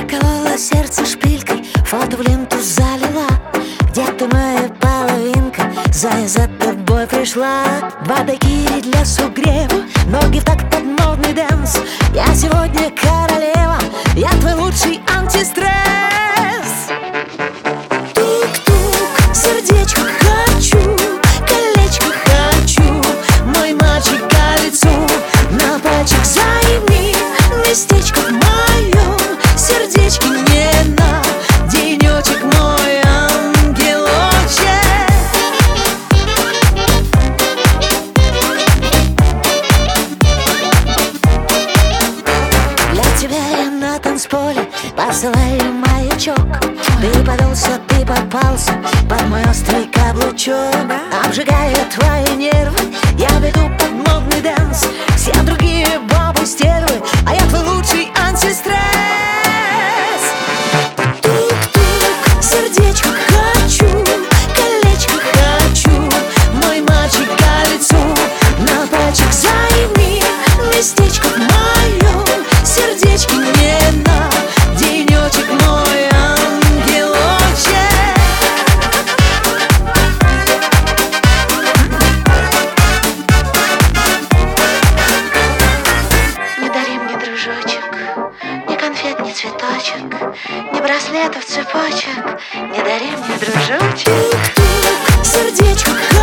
Заколола сердце шпилькой, фото в ленту залила. Где ты, моя половинка? Зая за тобой пришла. Два дайкири для сугрева, ноги в такт под модный дэнс. Я сегодня королева, я твой лучший антистресс. Тук-тук, сердечко хочу, колечко хочу, мой мальчик колецо, на пальчик займи местечко в моем сердечке мне на денечек, мой ангелочек. Для тебя я на танцполе посылаю маячок. Ты повелся, ты попался под мой острый каблучок. Обжигая твои нервы, я веду под модный дэнс. Все другие бабы стервы, а я твой лучший антистресс. Тук-тук, сердечко хочу, колечко хочу, мой мальчик колецо, на пальчик займи местечко в моем сердечке мне на денечек, мой ангелочек. Не дари мне, дружочек, ни конфет, ни цветочек, ни браслетов, цепочек. Не дари мне, дружочек. Тук-тук, сердечко